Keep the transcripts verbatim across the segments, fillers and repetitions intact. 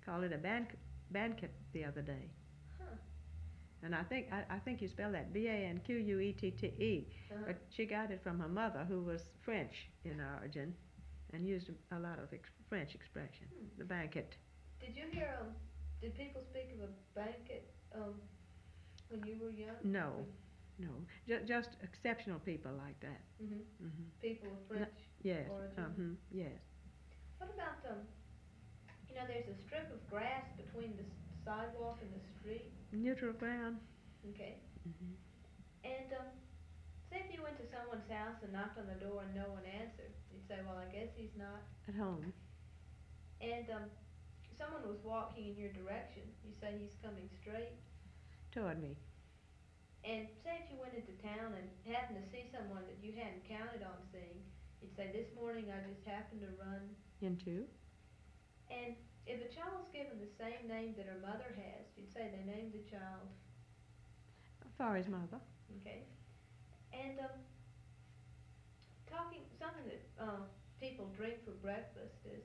called it a bank, banquet the other day. Huh. And I think I, I think you spell that B A N Q U E T T E. Uh-huh. But she got it from her mother, who was French in origin, and used a lot of ex- French expression. Hmm. The banquet. Did you hear, um, did people speak of a banquet, um, when you were young? No, no, J- just exceptional people like that. Mm-hmm. Hmm. People of No, French yes. origin? Uh-huh, yes. What about, um, you know, there's a strip of grass between the s- sidewalk and the street? Neutral ground. Okay. Hmm. And, um, say if you went to someone's house and knocked on the door and no one answered, you'd say, well, I guess he's not. At home. And, um, someone was walking in your direction, you say he's coming straight. Toward me. And say if you went into town and happened to see someone that you hadn't counted on seeing, you'd say, this morning I just happened to run. Into. And if a child's given the same name that her mother has, you'd say they named the child. For his mother. Okay. And, um, talking, something that, uh, people drink for breakfast is,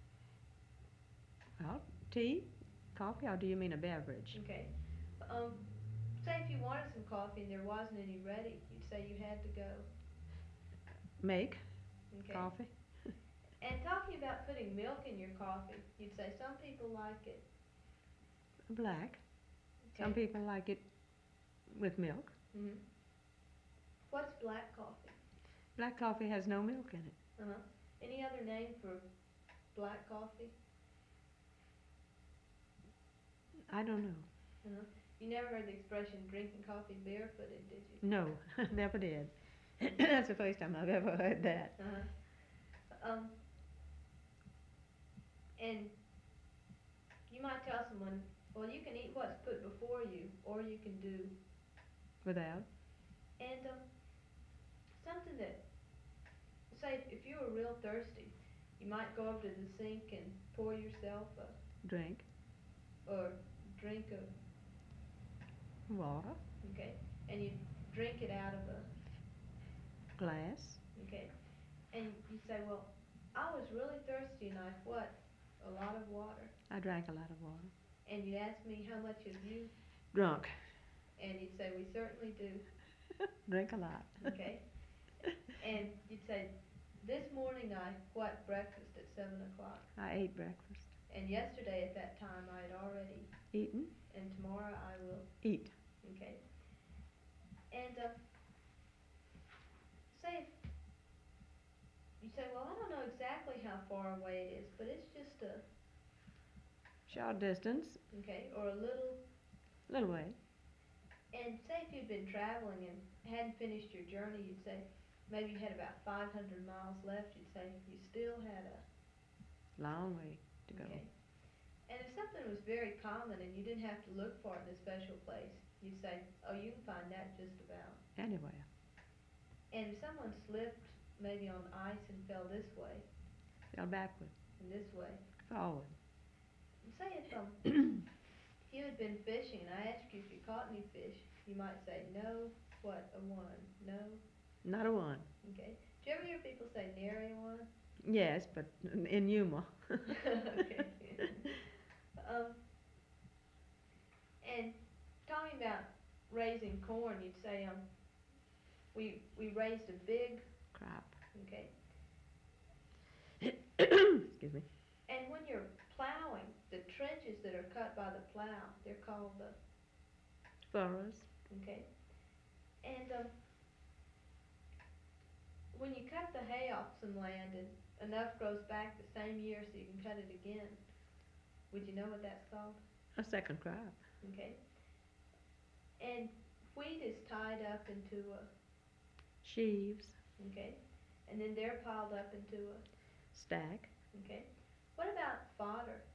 Well, tea, coffee, or do you mean a beverage? okay, um, say if you wanted some coffee and there wasn't any ready, you'd say you had to go. Make Okay. coffee. And talking about putting milk in your coffee, you'd say some people like it. Black. Okay. Some people like it with milk. Mhm. What's black coffee? Black coffee has no milk in it. Uh huh. Any other name for black coffee? I don't know. Uh huh. You never heard the expression drinking coffee barefooted, did you? No, never did. That's the first time I've ever heard that. Uh huh. Um. And you might tell someone, well, you can eat what's put before you, or you can do. Without. And um, something that, say, if, if you were real thirsty, you might go over to the sink and pour yourself a, Drink. or drink of, Water. okay, and you drink it out of a, Glass. okay, and you say, well, I was really thirsty and I what? A lot of water. I drank a lot of water. And you ask me how much have you, Drunk. and you'd say, we certainly do, Drink a lot. okay, and you'd say, this morning I what breakfast at seven o'clock, I ate breakfast. and yesterday at that time I had already, Eaten. and tomorrow I will, Eat. okay, and uh, say if you say, well, I don't know exactly how far away it is, but it's just a, Short distance. okay, or a little, Little way. and say if you'd been traveling and hadn't finished your journey, you'd say, maybe you had about five hundred miles left, you'd say, you still had a, Long way to go. okay. And if something was very common and you didn't have to look for it in a special place, you'd say, oh, you can find that just about. Anywhere. And if someone slipped maybe on ice and fell this way Fell backward. and this way, Forward. and say if um, you had been fishing and I asked you if you caught any fish, you might say, no, what, a one, no, Not a one. okay. Do you ever hear people say nary a one? Yes, but in humor. Okay. Um, and talking about raising corn, you'd say, um, we we raised a big, Crop. okay. Excuse me. And when you're plowing, the trenches that are cut by the plow, they're called the, Furrows. okay. And um, when you cut the hay off some land and enough grows back the same year so you can cut it again, would you know what that's called? A second crop. Okay. And wheat is tied up into a, Sheaves. okay, and then they're piled up into a, Stack. okay. What about fodder?